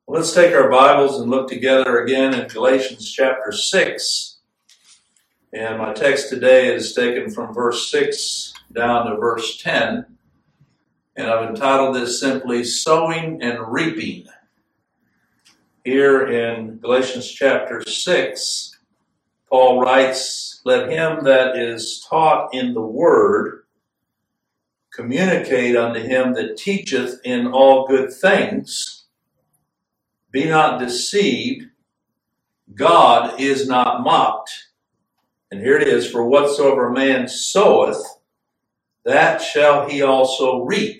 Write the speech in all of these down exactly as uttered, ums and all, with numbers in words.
Let's take our Bibles and look together again in Galatians chapter six. And my text today is taken from verse six down to verse ten. And I've entitled this simply, Sowing and Reaping. Here in Galatians chapter six, Paul writes, Let him that is taught in the word communicate unto him that teacheth in all good things. Be not deceived, God is not mocked. And here it is, for whatsoever a man soweth, that shall he also reap.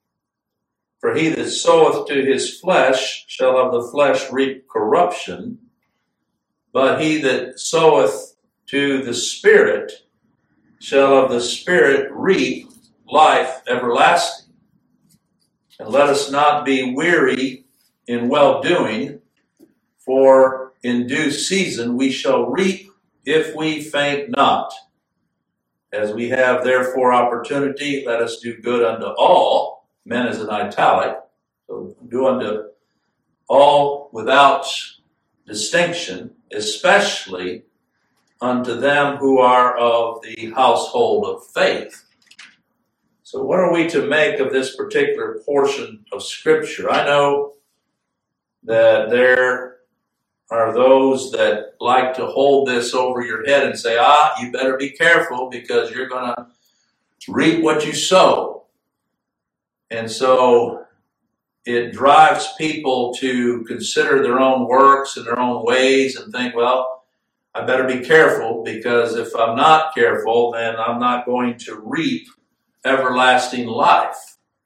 For he that soweth to his flesh shall of the flesh reap corruption, but he that soweth to the Spirit shall of the Spirit reap life everlasting. And let us not be weary in well-doing, for in due season we shall reap if we faint not. As we have therefore opportunity, let us do good unto all, men as in italic, so do unto all without distinction, especially unto them who are of the household of faith. So what are we to make of this particular portion of Scripture? I know that there are those that like to hold this over your head and say, ah, you better be careful because you're going to reap what you sow. And so it drives people to consider their own works and their own ways and think, well, I better be careful because if I'm not careful, then I'm not going to reap everlasting life.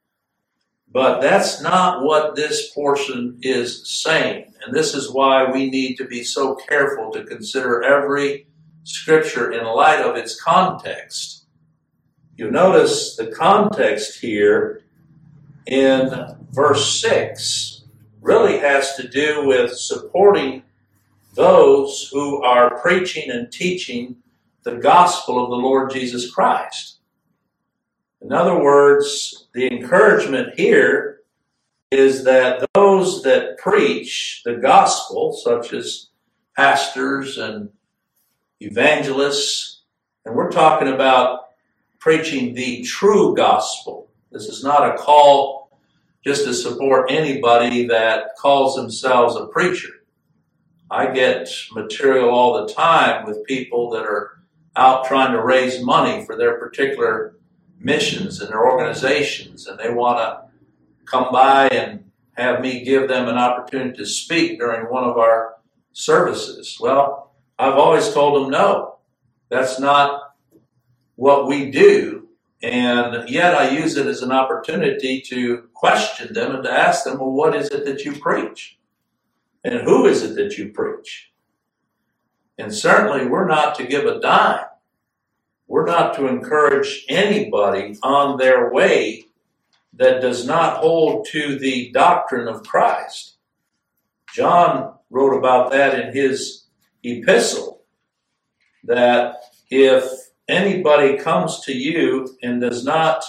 But that's not what this portion is saying. And this is why we need to be so careful to consider every scripture in light of its context. You notice the context here in verse six really has to do with supporting those who are preaching and teaching the gospel of the Lord Jesus Christ. In other words, the encouragement here is that those that preach the gospel, such as pastors and evangelists, and we're talking about preaching the true gospel. This is not a call just to support anybody that calls themselves a preacher. I get material all the time with people that are out trying to raise money for their particular missions and their organizations, and they want to come by and have me give them an opportunity to speak during one of our services. Well, I've always told them, no, that's not what we do. And yet I use it as an opportunity to question them and to ask them, well, what is it that you preach? And who is it that you preach? And certainly we're not to give a dime. We're not to encourage anybody on their way that does not hold to the doctrine of Christ. John wrote about that in his epistle, that if anybody comes to you and does not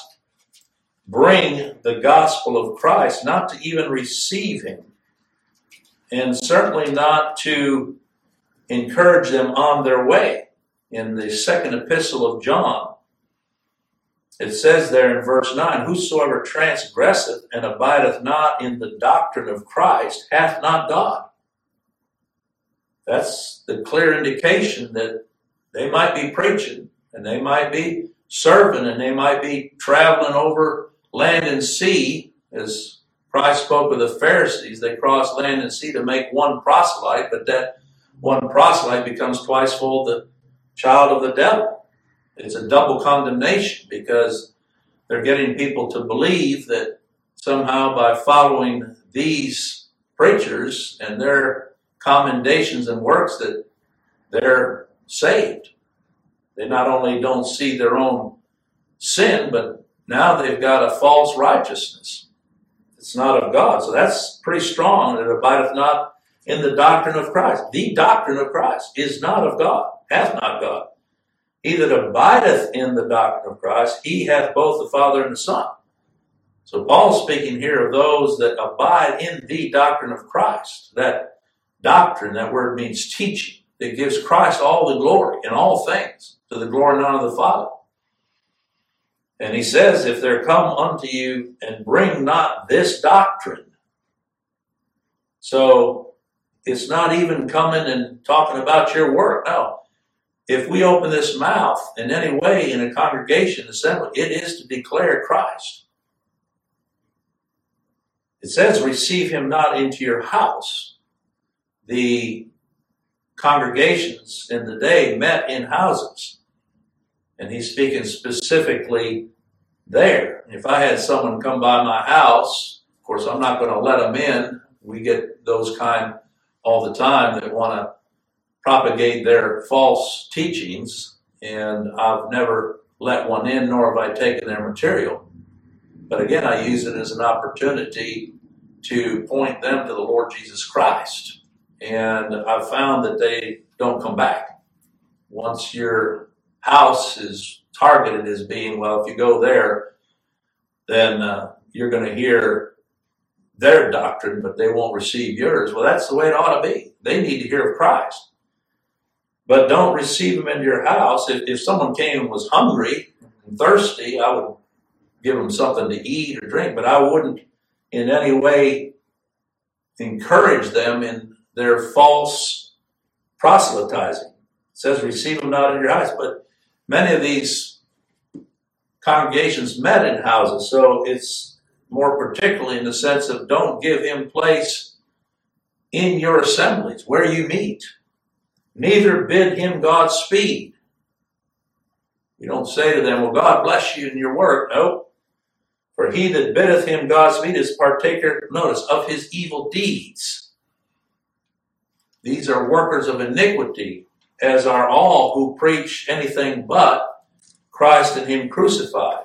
bring the gospel of Christ, not to even receive him, and certainly not to encourage them on their way. In the second epistle of John, it says there in verse nine, Whosoever transgresseth and abideth not in the doctrine of Christ hath not God. That's the clear indication that they might be preaching and they might be serving and they might be traveling over land and sea. As Christ spoke with the Pharisees, they crossed land and sea to make one proselyte, but that one proselyte becomes twice full of the child of the devil. It's a double condemnation because they're getting people to believe that somehow by following these preachers and their commendations and works that they're saved. They not only don't see their own sin, but now they've got a false righteousness. It's not of God. So that's pretty strong, that abideth not in the doctrine of Christ. The doctrine of Christ is not of God. Hath not God. He that abideth in the doctrine of Christ, he hath both the Father and the Son. So Paul's speaking here of those that abide in the doctrine of Christ. That doctrine, that word means teaching, that gives Christ all the glory in all things, to the glory and honor of the Father. And he says, if there come unto you and bring not this doctrine. So it's not even coming and talking about your work. No. If we open this mouth in any way in a congregation assembly, it is to declare Christ. It says, receive him not into your house. The congregations in the day met in houses. And he's speaking specifically there. If I had someone come by my house, of course, I'm not going to let them in. We get those kind all the time that want to propagate their false teachings, and I've never let one in, nor have I taken their material. But again, I use it as an opportunity to point them to the Lord Jesus Christ. And I've found that they don't come back. Once your house is targeted as being, well, if you go there, then uh, you're going to hear their doctrine, but they won't receive yours. Well, that's the way it ought to be. They need to hear of Christ. But don't receive them into your house. If, if someone came and was hungry and thirsty, I would give them something to eat or drink, but I wouldn't in any way encourage them in their false proselytizing. It says, receive them not in your house. But many of these congregations met in houses, so it's more particularly in the sense of don't give him place in your assemblies where you meet. Neither bid him Godspeed. You don't say to them, well, God bless you in your work. No. For he that biddeth him Godspeed is partaker, notice, of his evil deeds. These are workers of iniquity, as are all who preach anything but Christ and him crucified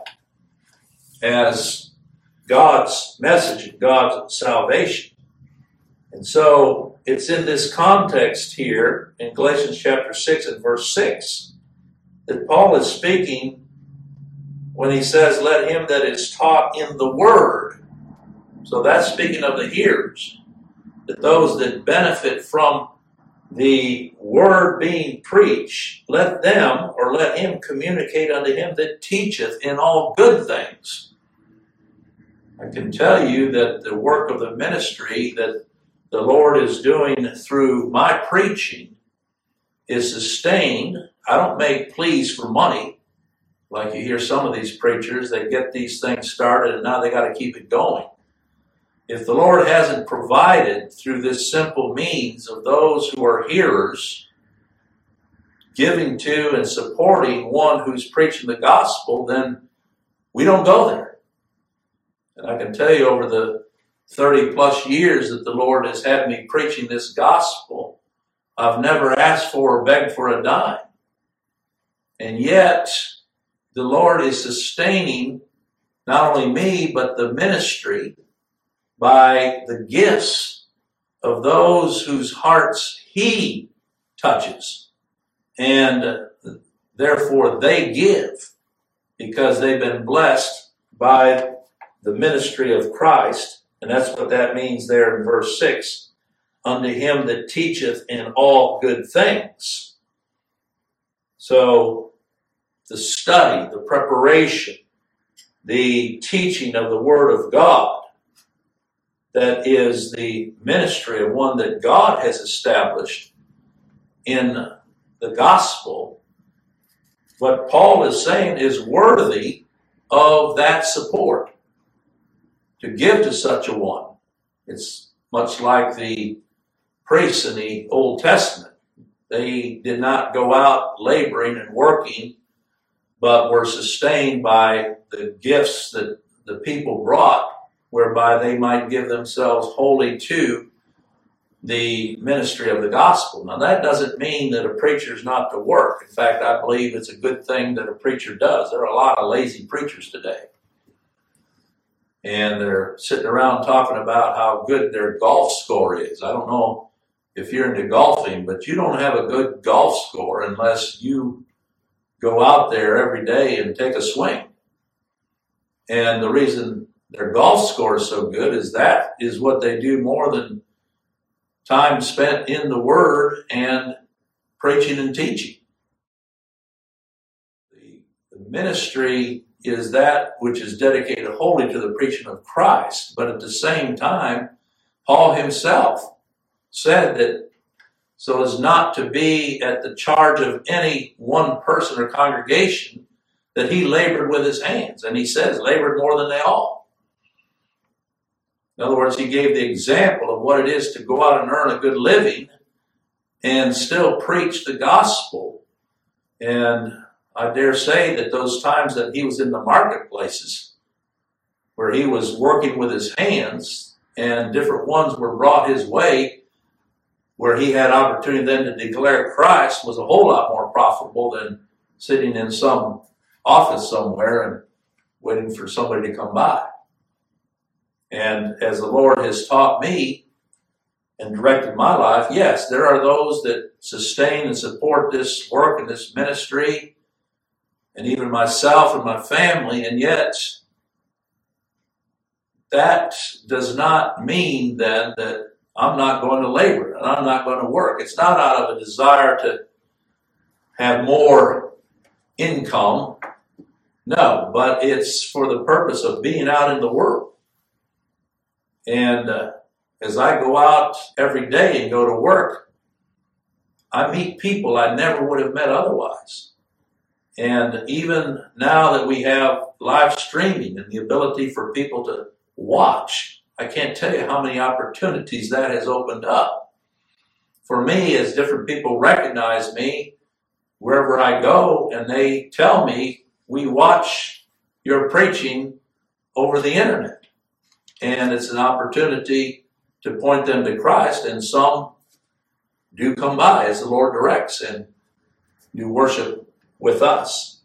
as God's message, God's salvation. And so it's in this context here in Galatians chapter six and verse six that Paul is speaking when he says, let him that is taught in the word. So that's speaking of the hearers, that those that benefit from the word being preached, let them or let him communicate unto him that teacheth in all good things. I can tell you that the work of the ministry that the Lord is doing through my preaching is sustained. I don't make pleas for money. Like you hear some of these preachers, they get these things started and now they got to keep it going. If the Lord hasn't provided through this simple means of those who are hearers, giving to and supporting one who's preaching the gospel, then we don't go there. And I can tell you over the thirty plus years that the Lord has had me preaching this gospel, I've never asked for or begged for a dime. And yet, the Lord is sustaining not only me, but the ministry by the gifts of those whose hearts he touches. And therefore they give because they've been blessed by the ministry of Christ. And that's what that means there in verse six. Unto him that teacheth in all good things. So the study, the preparation, the teaching of the Word of God, that is the ministry of one that God has established in the gospel. What Paul is saying is worthy of that support to give to such a one. It's much like the priests in the Old Testament. They did not go out laboring and working, but were sustained by the gifts that the people brought, whereby they might give themselves wholly to the ministry of the gospel. Now, that doesn't mean that a preacher is not to work. In fact, I believe it's a good thing that a preacher does. There are a lot of lazy preachers today. And they're sitting around talking about how good their golf score is. I don't know if you're into golfing, but you don't have a good golf score unless you go out there every day and take a swing. And the reason their golf score is so good is that is what they do more than time spent in the Word and preaching and teaching. The, the ministry is that which is dedicated wholly to the preaching of Christ, but at the same time, Paul himself said that so as not to be at the charge of any one person or congregation, that he labored with his hands. And he says, labored more than they all. In other words, he gave the example of what it is to go out and earn a good living and still preach the gospel. And I dare say that those times that he was in the marketplaces, where he was working with his hands, and different ones were brought his way, where he had opportunity then to declare Christ, was a whole lot more profitable than sitting in some office somewhere and waiting for somebody to come by. And as the Lord has taught me and directed my life, yes, there are those that sustain and support this work and this ministry, and even myself and my family, and yet that does not mean then that I'm not going to labor and I'm not going to work. It's not out of a desire to have more income. No, but it's for the purpose of being out in the world. And uh, as I go out every day and go to work, I meet people I never would have met otherwise. And even now that we have live streaming and the ability for people to watch, I can't tell you how many opportunities that has opened up. For me, as different people recognize me wherever I go, and they tell me, we watch your preaching over the internet. And it's an opportunity to point them to Christ, and some do come by as the Lord directs and do worship with us.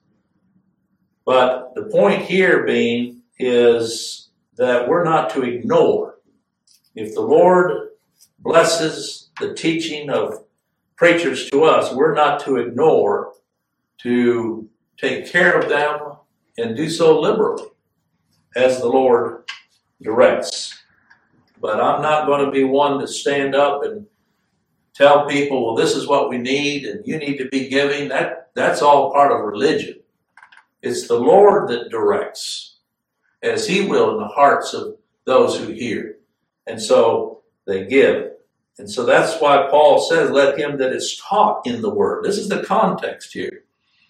But the point here being is that we're not to ignore. If the Lord blesses the teaching of preachers to us, we're not to ignore, to take care of them and do so liberally as the Lord directs. But I'm not going to be one to stand up and tell people, well, this is what we need and you need to be giving. That, that's all part of religion. It's the Lord that directs as he will in the hearts of those who hear. And so they give. And so that's why Paul says, let him that is taught in the word. This is the context here.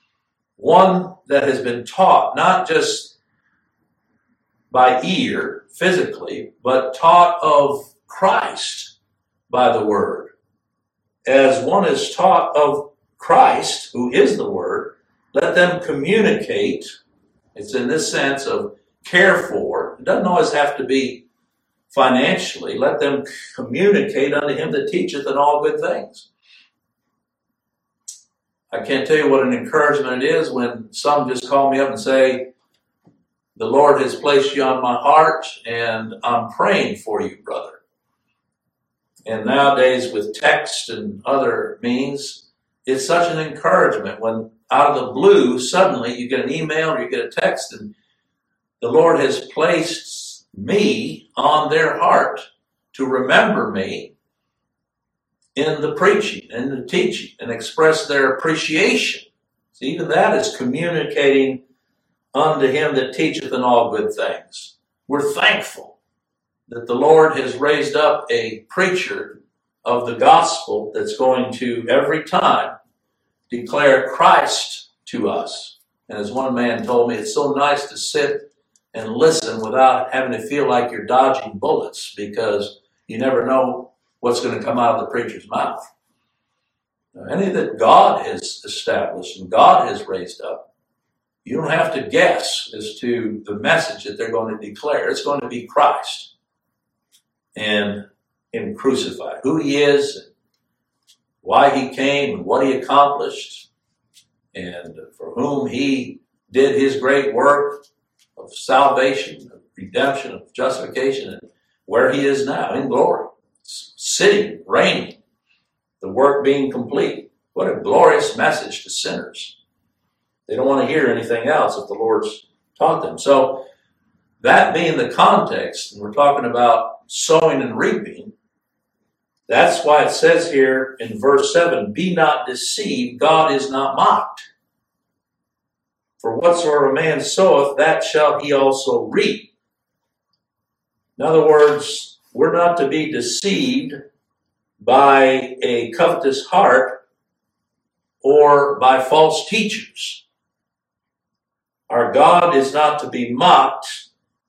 One that has been taught, not just by ear, physically, but taught of Christ by the word. As one is taught of Christ, who is the word, let them communicate. It's in this sense of care for. It doesn't always have to be financially. Let them communicate unto him that teacheth in all good things. I can't tell you what an encouragement it is when some just call me up and say, the Lord has placed you on my heart and I'm praying for you, brother. And nowadays with text and other means, it's such an encouragement when out of the blue, suddenly you get an email or you get a text and the Lord has placed me on their heart to remember me in the preaching and the teaching and express their appreciation. So even that is communicating unto him that teacheth in all good things. We're thankful that the Lord has raised up a preacher of the gospel that's going to every time declare Christ to us. And as one man told me, it's so nice to sit and listen without having to feel like you're dodging bullets, because you never know what's going to come out of the preacher's mouth. Now, any that God has established and God has raised up, you don't have to guess as to the message that they're going to declare. It's going to be Christ and him crucified, who he is, and why he came and what he accomplished, and for whom he did his great work of salvation, of redemption, of justification, and where he is now in glory, sitting, reigning, the work being complete. What a glorious message to sinners. They don't want to hear anything else if the Lord's taught them. So that being the context, and we're talking about sowing and reaping, that's why it says here in verse seven, be not deceived, God is not mocked. For whatsoever a man soweth, that shall he also reap. In other words, we're not to be deceived by a covetous heart or by false teachers. Our God is not to be mocked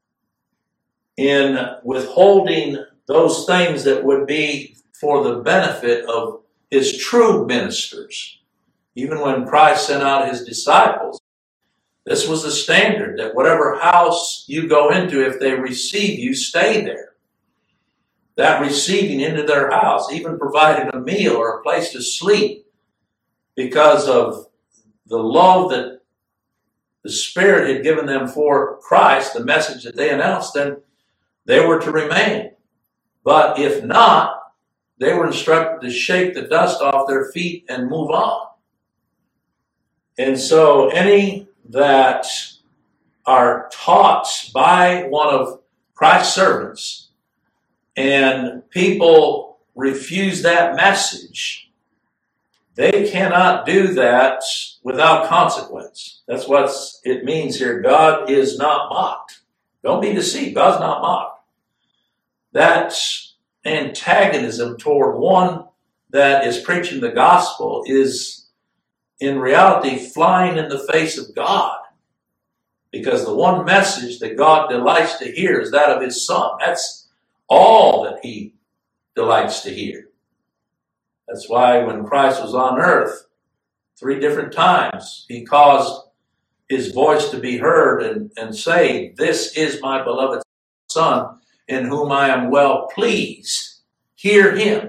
in withholding those things that would be for the benefit of his true ministers. Even when Christ sent out his disciples, this was the standard, that whatever house you go into, if they receive you, stay there. That receiving into their house, even providing a meal or a place to sleep, because of the love that the Spirit had given them for Christ, the message that they announced, then they were to remain. But if not, they were instructed to shake the dust off their feet and move on. And so any that are taught by one of Christ's servants and people refuse that message, they cannot do that without consequence. That's what it means here. God is not mocked. Don't be deceived. God's not mocked. That antagonism toward one that is preaching the gospel is in reality flying in the face of God. Because the one message that God delights to hear is that of his Son. That's all that he delights to hear. That's why when Christ was on earth, three different times, he caused his voice to be heard and, and say, this is my beloved Son, in whom I am well pleased. Hear him.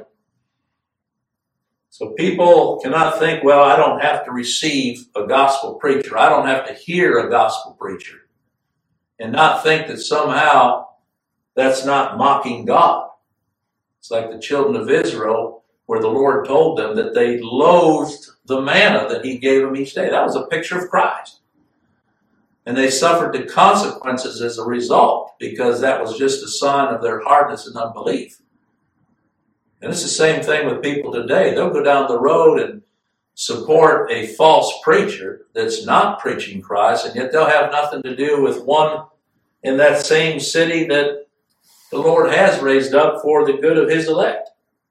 So people cannot think, well, I don't have to receive a gospel preacher. I don't have to hear a gospel preacher. And not think that somehow that's not mocking God. It's like the children of Israel, where the Lord told them that they loathed the manna that he gave them each day. That was a picture of Christ. And they suffered the consequences as a result, because that was just a sign of their hardness and unbelief. And it's the same thing with people today. They'll go down the road and support a false preacher that's not preaching Christ, and yet they'll have nothing to do with one in that same city that the Lord has raised up for the good of his elect.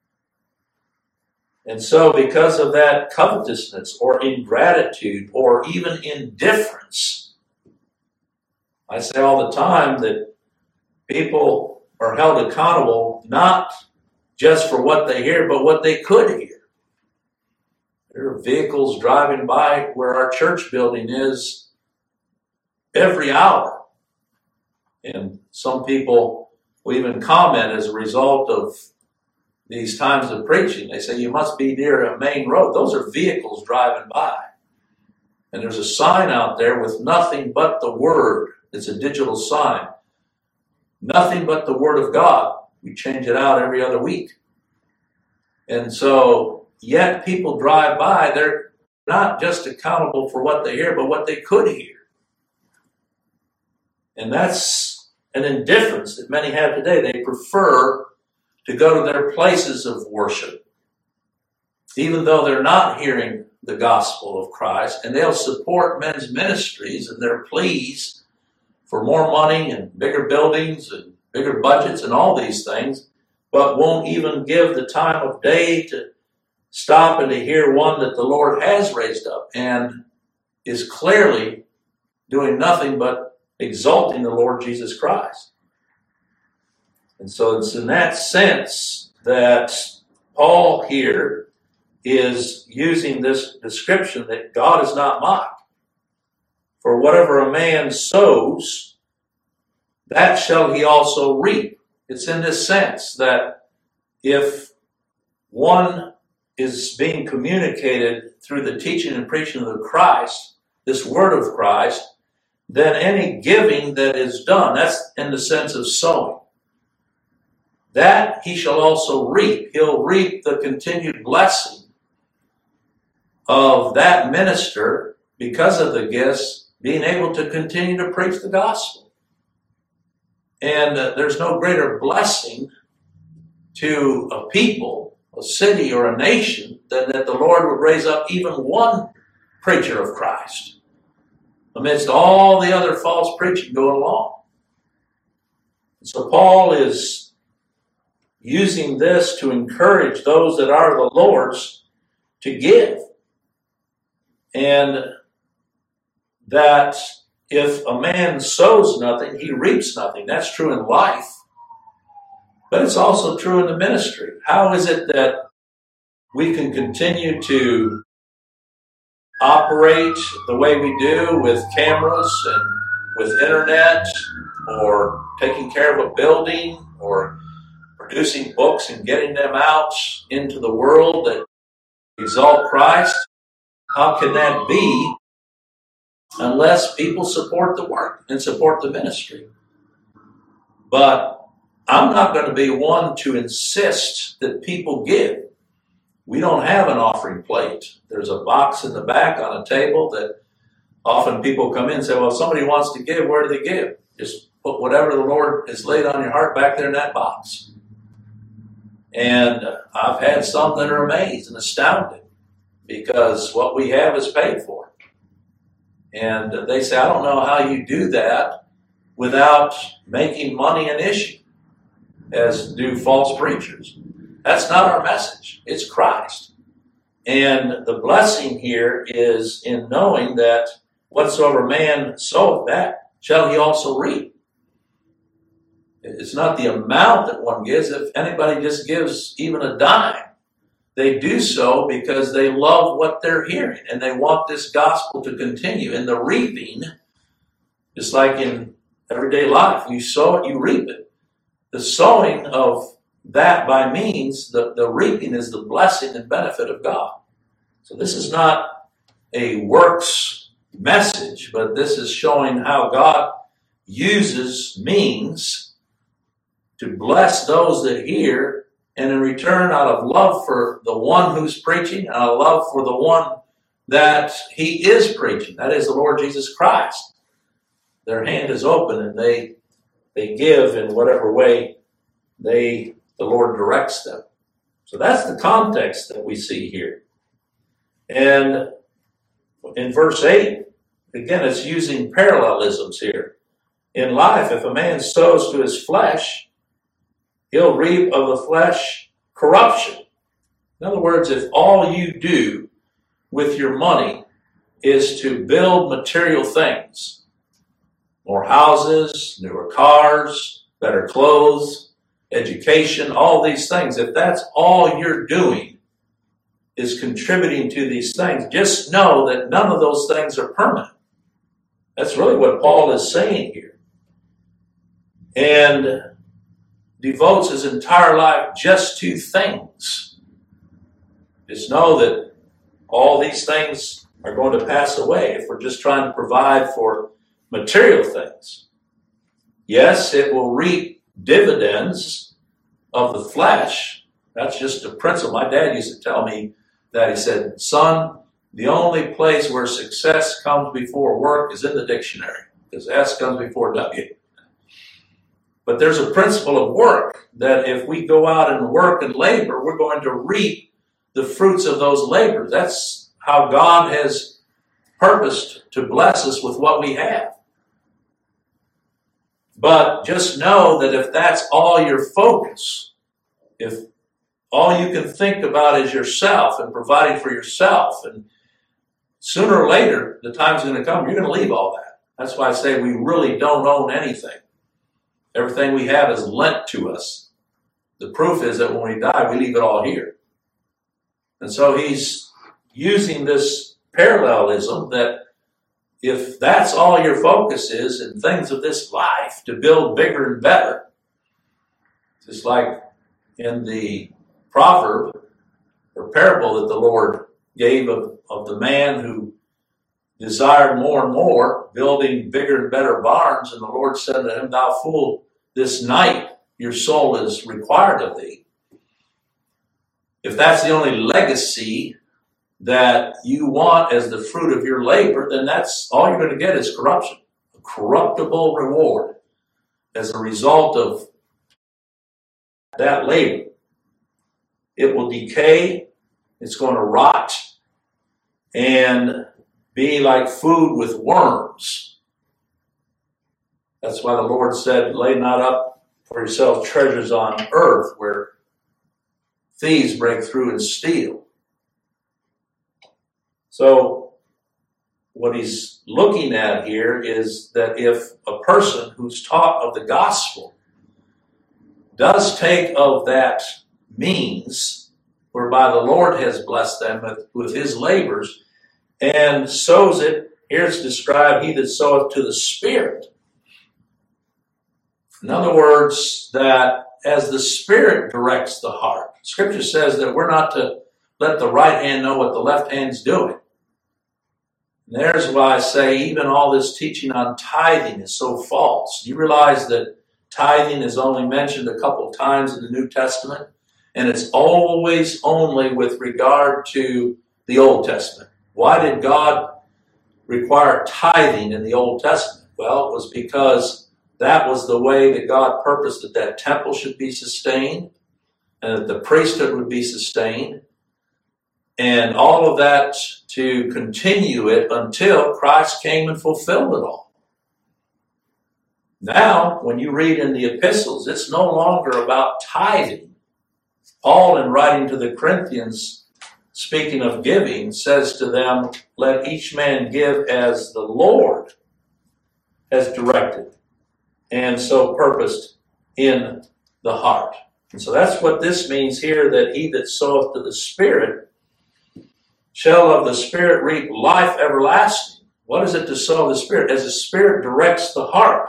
And so because of that covetousness or ingratitude or even indifference, I say all the time that people are held accountable not just for what they hear, but what they could hear. There are vehicles driving by where our church building is every hour. And some people will even comment as a result of these times of preaching. They say, you must be near a main road. Those are vehicles driving by. And there's a sign out there with nothing but the Word. It's a digital sign. Nothing but the Word of God. We change it out every other week. And so, yet people drive by, they're not just accountable for what they hear, but what they could hear. And that's an indifference that many have today. They prefer to go to their places of worship, even though they're not hearing the gospel of Christ, and they'll support men's ministries and their pleas for more money and bigger buildings and bigger budgets and all these things, but won't even give the time of day to stop and to hear one that the Lord has raised up and is clearly doing nothing but exalting the Lord Jesus Christ. And so it's in that sense that Paul here is using this description that God is not mocked. For whatever a man sows, that shall he also reap. It's in this sense that if one is being communicated through the teaching and preaching of the Christ, this word of Christ, then any giving that is done, that's in the sense of sowing, that he shall also reap. He'll reap the continued blessing of that minister because of the gifts being able to continue to preach the gospel. And uh, there's no greater blessing to a people, a city, or a nation than that the Lord would raise up even one preacher of Christ amidst all the other false preaching going along. So Paul is using this to encourage those that are the Lord's to give. And that if a man sows nothing, he reaps nothing. That's true in life. But it's also true in the ministry. How is it that we can continue to operate the way we do with cameras and with internet, or taking care of a building, or producing books and getting them out into the world that exalt Christ? How can that be unless people support the work and support the ministry? But I'm not going to be one to insist that people give. We don't have an offering plate. There's a box in the back on a table that often people come in and say, well, if somebody wants to give, where do they give? Just put whatever the Lord has laid on your heart back there in that box. And I've had some that are amazed and astounded because what we have is paid for. And they say, I don't know how you do that without making money an issue, as do false preachers. That's not our message. It's Christ. And the blessing here is in knowing that whatsoever man soweth, that shall he also reap. It's not the amount that one gives. If anybody just gives even a dime, they do so because they love what they're hearing and they want this gospel to continue. And the reaping, just like in everyday life, you sow it, you reap it. The sowing of that by means, the, the reaping is the blessing and benefit of God. So this is not a works message, but this is showing how God uses means to bless those that hear, and in return, out of love for the one who's preaching, out of love for the one that he is preaching, that is the Lord Jesus Christ, their hand is open and they they give in whatever way they the Lord directs them. So that's the context that we see here. And in verse eight, again, it's using parallelisms here. In life, if a man sows to his flesh, he'll reap of the flesh corruption. In other words, if all you do with your money is to build material things, more houses, newer cars, better clothes, education, all these things, if that's all you're doing is contributing to these things, just know that none of those things are permanent. That's really what Paul is saying here. And devotes his entire life just to things. Just know that all these things are going to pass away if we're just trying to provide for material things. Yes, it will reap dividends of the flesh. That's just a principle. My dad used to tell me that. He said, son, the only place where success comes before work is in the dictionary, because S comes before W. But there's a principle of work that if we go out and work and labor, we're going to reap the fruits of those labors. That's how God has purposed to bless us with what we have. But just know that if that's all your focus, if all you can think about is yourself and providing for yourself, and sooner or later, the time's going to come, you're going to leave all that. That's why I say we really don't own anything. Everything we have is lent to us. The proof is that when we die, we leave it all here. And so he's using this parallelism that if that's all your focus is in things of this life, to build bigger and better, just like in the proverb or parable that the Lord gave of, of the man who desired more and more, building bigger and better barns, and the Lord said to him, thou fool, this night your soul is required of thee. If that's the only legacy that you want as the fruit of your labor, then that's all you're going to get is corruption, a corruptible reward. as a result of that labor, it will decay, it's going to rot, and be like food with worms. That's why the Lord said, lay not up for yourselves treasures on earth where thieves break through and steal. So what he's looking at here is that if a person who's taught of the gospel does take of that means whereby the Lord has blessed them with, with his labors and sows it, here it's described, he that soweth to the Spirit. In other words, that as the Spirit directs the heart, Scripture says that we're not to let the right hand know what the left hand's doing. And there's why I say even all this teaching on tithing is so false. You realize that tithing is only mentioned a couple of times in the New Testament, and it's always only with regard to the Old Testament. Why did God require tithing in the Old Testament? Well, it was because that was the way that God purposed that that temple should be sustained and that the priesthood would be sustained, and all of that to continue it until Christ came and fulfilled it all. Now, when you read in the epistles, it's no longer about tithing. Paul, in writing to the Corinthians, speaking of giving, says to them, let each man give as the Lord has directed and so purposed in the heart. And so that's what this means here, that he that soweth to the Spirit shall of the Spirit reap life everlasting. What is it to sow the Spirit? As the Spirit directs the heart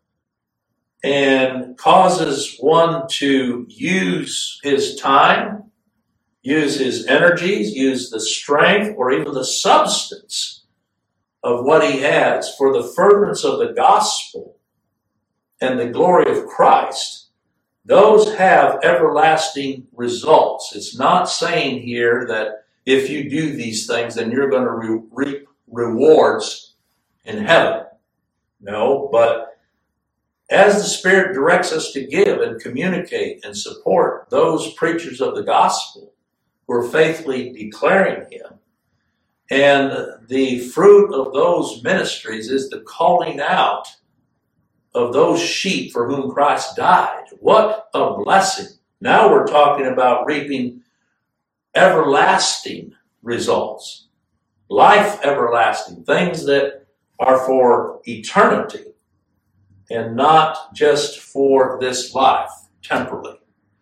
and causes one to use his time, use his energies, use the strength, or even the substance of what he has for the furtherance of the gospel and the glory of Christ, those have everlasting results. It's not saying here that if you do these things, then you're going to re- reap rewards in heaven. No, but as the Spirit directs us to give and communicate and support those preachers of the gospel who are faithfully declaring him, and the fruit of those ministries is the calling out of those sheep for whom Christ died. What a blessing. Now we're talking about reaping everlasting results, life everlasting, things that are for eternity and not just for this life, temporally.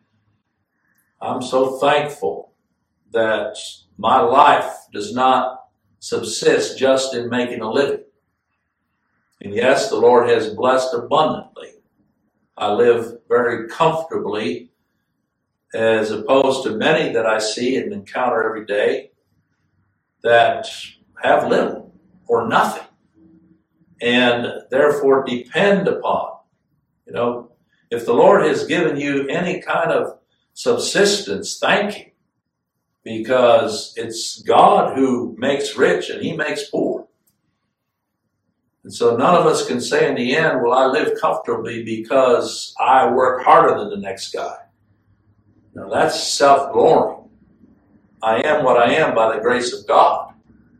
I'm so thankful that my life does not subsist just in making a living. And yes, the Lord has blessed abundantly. I live very comfortably, as opposed to many that I see and encounter every day that have little or nothing and therefore depend upon. You know, if the Lord has given you any kind of subsistence, thank Him, because it's God who makes rich and He makes poor. And so none of us can say in the end, well, I live comfortably because I work harder than the next guy. Now, that's self-glory. I am what I am by the grace of God.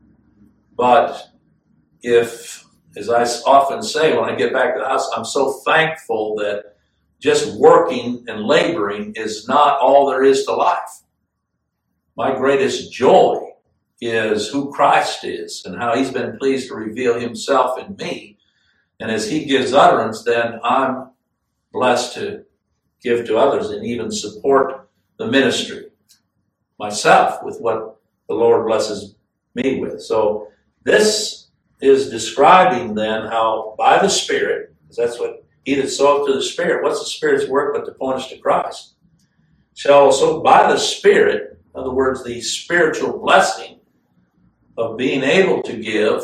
But if, as I often say when I get back to the house, I'm so thankful that just working and laboring is not all there is to life. My greatest joy is who Christ is and how He's been pleased to reveal Himself in me. And as He gives utterance, then I'm blessed to give to others and even support the ministry myself with what the Lord blesses me with. So this is describing then how by the Spirit, because that's what He that soweth to the Spirit, what's the Spirit's work but to point us to Christ, shall also by the Spirit, in other words, the spiritual blessing of being able to give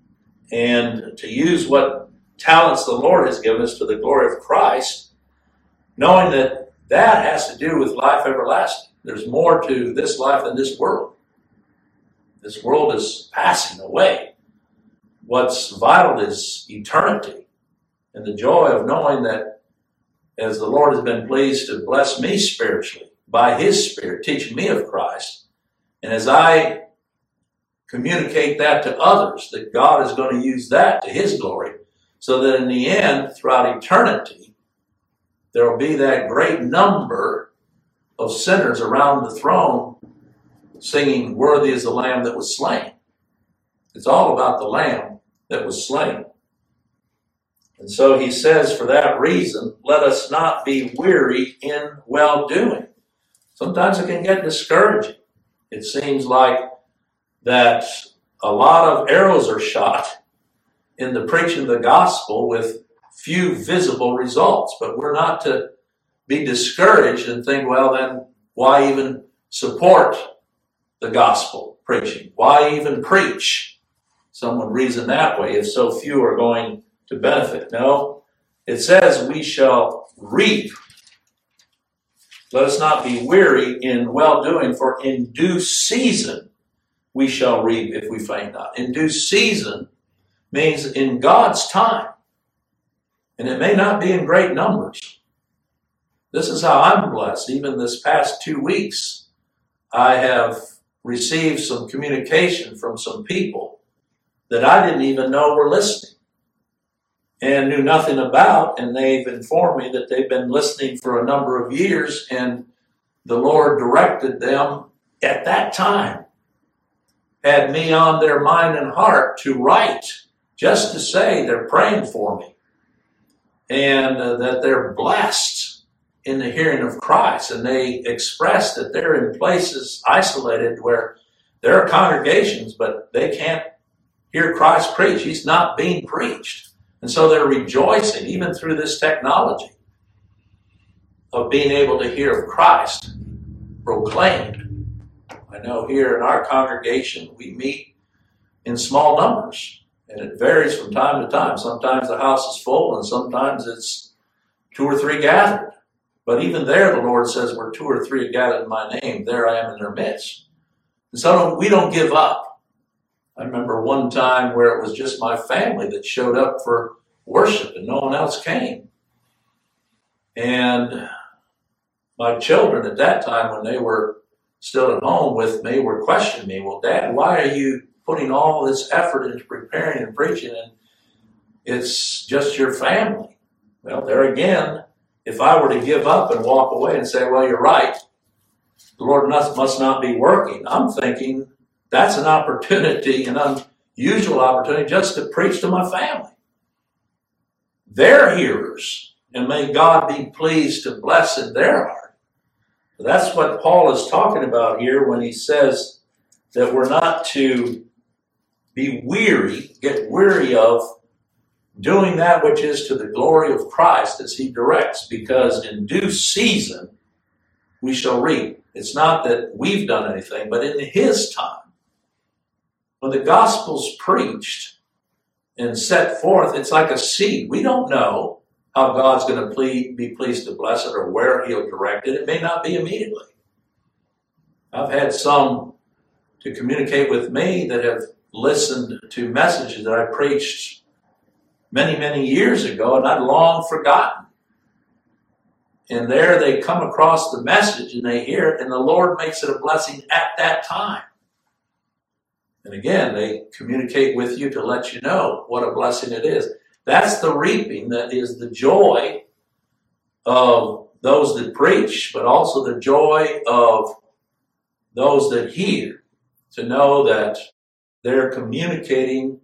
and to use what talents the Lord has given us to the glory of Christ, knowing that that has to do with life everlasting. There's more to this life than this world. This world is passing away. What's vital is eternity and the joy of knowing that as the Lord has been pleased to bless me spiritually by His Spirit, teaching me of Christ, and as I communicate that to others, that God is going to use that to His glory, so that in the end, throughout eternity, there will be that great number of sinners around the throne singing, "Worthy is the Lamb that was slain." It's all about the Lamb that was slain. And so he says, for that reason, let us not be weary in well-doing. Sometimes it can get discouraging. It seems like that a lot of arrows are shot in the preaching of the gospel with few visible results. But we're not to be discouraged and think, well, then why even support the gospel preaching? Why even preach? Some would reason that way if so few are going to benefit. No, it says we shall reap. Let us not be weary in well-doing, for in due season we shall reap if we faint not. In due season means in God's time. And it may not be in great numbers. This is how I'm blessed. Even this past two weeks, I have received some communication from some people that I didn't even know were listening and knew nothing about, and they've informed me that they've been listening for a number of years, and the Lord directed them at that time, had me on their mind and heart to write, just to say they're praying for me, and uh, that they're blessed in the hearing of Christ. And they expressed that they're in places isolated where there are congregations, but they can't hear Christ preach. He's not being preached. And so they're rejoicing, even through this technology, of being able to hear of Christ proclaimed. I know here in our congregation, we meet in small numbers, and it varies from time to time. Sometimes the house is full, and sometimes it's two or three gathered. But even there, the Lord says, where two or three are gathered in my name, there I am in their midst. And so we don't give up. I remember one time where it was just my family that showed up for worship and no one else came. And my children at that time, when they were still at home with me, were questioning me, well, Dad, why are you putting all this effort into preparing and preaching, and it's just your family? Well, there again, if I were to give up and walk away and say, well, you're right, the Lord must, must not be working, I'm thinking that's an opportunity, an unusual opportunity, just to preach to my family. They're hearers, and may God be pleased to bless in their heart. That's what Paul is talking about here when he says that we're not to be weary, get weary of doing that which is to the glory of Christ as he directs, because in due season we shall reap. It's not that we've done anything, but in his time. When the gospel's preached and set forth, it's like a seed. We don't know how God's going to ple- be pleased to bless it or where he'll direct it. It may not be immediately. I've had some to communicate with me that have listened to messages that I preached many, many years ago, and I'd long forgotten. And there they come across the message and they hear it, and the Lord makes it a blessing at that time. And again, they communicate with you to let you know what a blessing it is. That's the reaping that is the joy of those that preach, but also the joy of those that hear, to know that they're communicating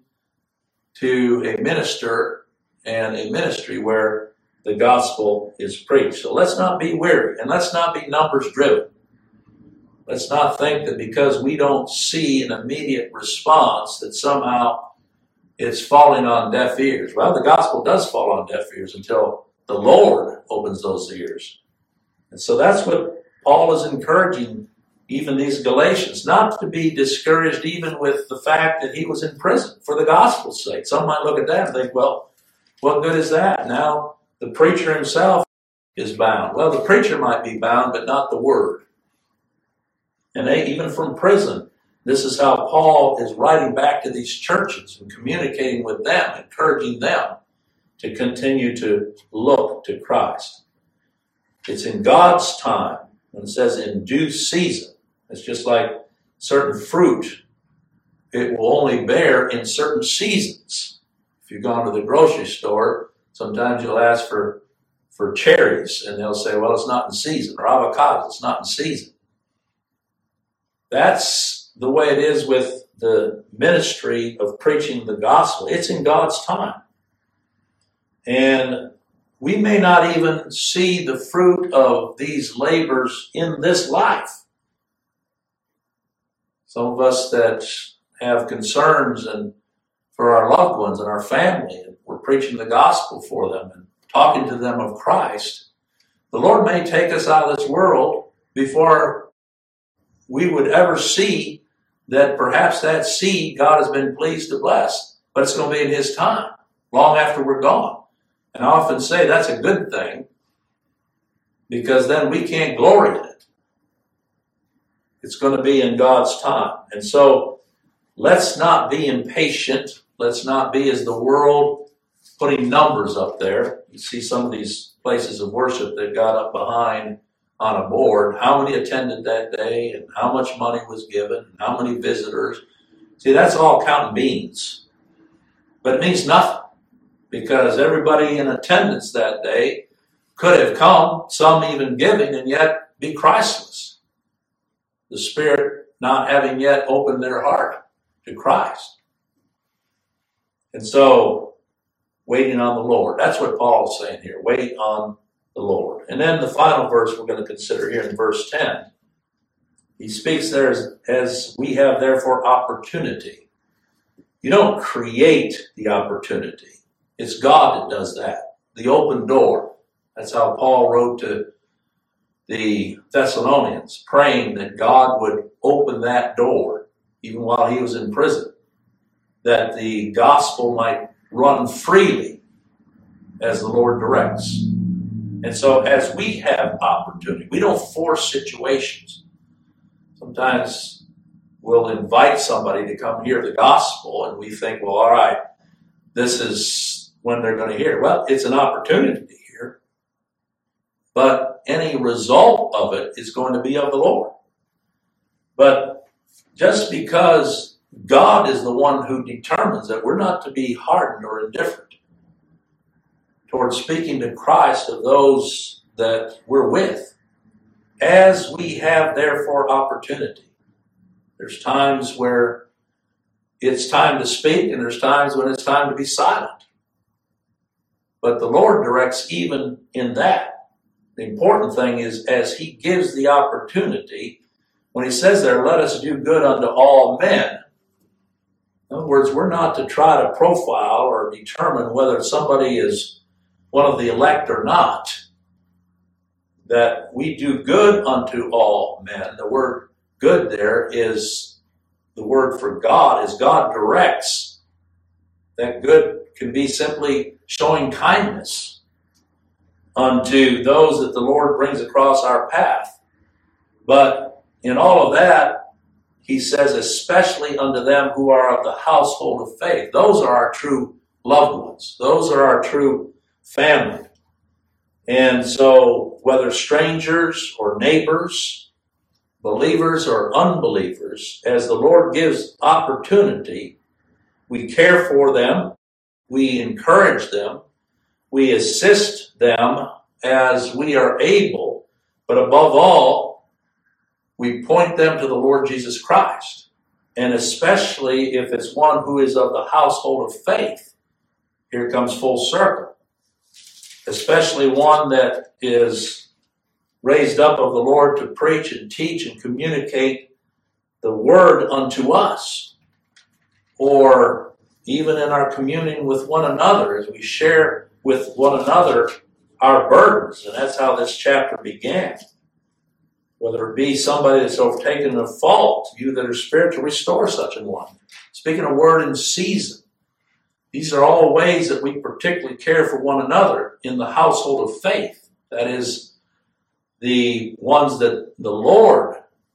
to a minister and a ministry where the gospel is preached. So let's not be weary, and let's not be numbers driven. Let's not think that because we don't see an immediate response that somehow it's falling on deaf ears. Well, the gospel does fall on deaf ears until the Lord opens those ears. And so that's what Paul is encouraging even these Galatians, not to be discouraged even with the fact that he was in prison for the gospel's sake. Some might look at that and think, well, what good is that? Now the preacher himself is bound. Well, the preacher might be bound, but not the word. And they, even from prison, this is how Paul is writing back to these churches and communicating with them, encouraging them to continue to look to Christ. It's in God's time. When it says in due season, it's just like certain fruit. It will only bear in certain seasons. If you've gone to the grocery store, sometimes you'll ask for, for cherries, and they'll say, well, it's not in season, or avocados, it's not in season. That's the way it is with the ministry of preaching the gospel. It's in God's time. And we may not even see the fruit of these labors in this life. Some of us that have concerns and for our loved ones and our family, and we're preaching the gospel for them and talking to them of Christ, the Lord may take us out of this world before we would ever see that perhaps that seed God has been pleased to bless, but it's going to be in His time, long after we're gone. And I often say that's a good thing, because then we can't glory in it. It's going to be in God's time. And so let's not be impatient. Let's not be as the world putting numbers up there. You see some of these places of worship that got up behind on a board, how many attended that day and how much money was given and how many visitors. See, that's all counting beans. But it means nothing, because everybody in attendance that day could have come, some even giving, and yet be Christless. The Spirit not having yet opened their heart to Christ. And so, waiting on the Lord. That's what Paul is saying here. Wait on the Lord. And then the final verse we're going to consider here in verse ten. He speaks there as, as we have therefore opportunity. You don't create the opportunity. It's God that does that. The open door. That's how Paul wrote to the Thessalonians, praying that God would open that door, even while he was in prison, that the gospel might run freely as the Lord directs. And so as we have opportunity, we don't force situations. Sometimes we'll invite somebody to come hear the gospel, and we think, well, all right, this is when they're going to hear. Well, it's an opportunity to hear, but any result of it is going to be of the Lord. But just because God is the one who determines that, we're not to be hardened or indifferent towards speaking to Christ of those that we're with, as we have therefore opportunity. There's times where it's time to speak, and there's times when it's time to be silent. But the Lord directs even in that. The important thing is, as he gives the opportunity, when he says there, let us do good unto all men. In other words, we're not to try to profile or determine whether somebody is one of the elect or not. That we do good unto all men. The word good there is the word for God, as God directs. That good can be simply showing kindness unto those that the Lord brings across our path. But in all of that, he says, especially unto them who are of the household of faith. Those are our true loved ones. Those are our true family. And so whether strangers or neighbors, believers or unbelievers, as the Lord gives opportunity, we care for them, we encourage them, we assist them as we are able, but above all, we point them to the Lord Jesus Christ. And especially if it's one who is of the household of faith, here comes full circle. Especially one that is raised up of the Lord to preach and teach and communicate the word unto us. Or even in our communing with one another, as we share with one another our burdens. And that's how this chapter began. Whether it be somebody that's overtaken a fault, you that are spiritual, restore such an one. Speaking a word in season. These are all ways that we particularly care for one another in the household of faith. That is, the ones that the Lord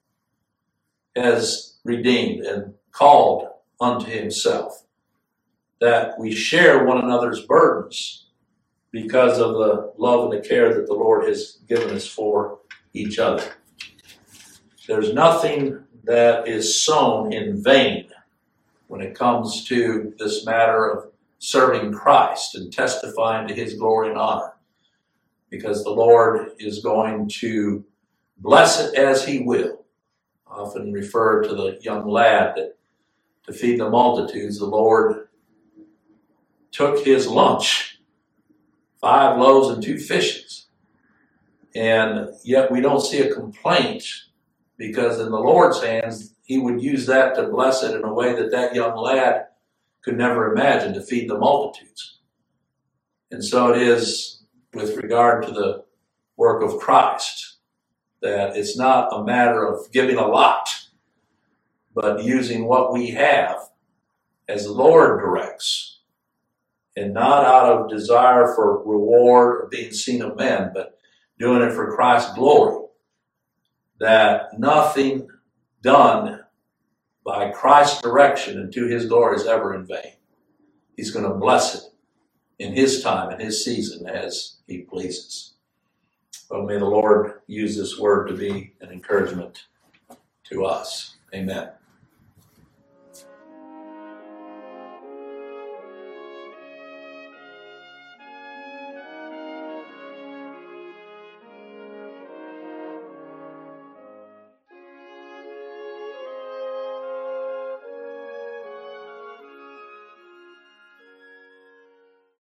has redeemed and called unto himself. That we share one another's burdens because of the love and the care that the Lord has given us for each other. There's nothing that is sown in vain when it comes to this matter of serving Christ and testifying to his glory and honor, because the Lord is going to bless it as he will. I often refer to the young lad that to feed the multitudes, the Lord took his lunch, five loaves and two fishes, and yet we don't see a complaint, because in the Lord's hands, he would use that to bless it in a way that that young lad could never imagine, to feed the multitudes. And so it is with regard to the work of Christ, that it's not a matter of giving a lot, but using what we have as the Lord directs, and not out of desire for reward or being seen of men, but doing it for Christ's glory, that nothing done by Christ's direction and to his glory is ever in vain. He's going to bless it in his time and his season as he pleases. But may the Lord use this word to be an encouragement to us. Amen.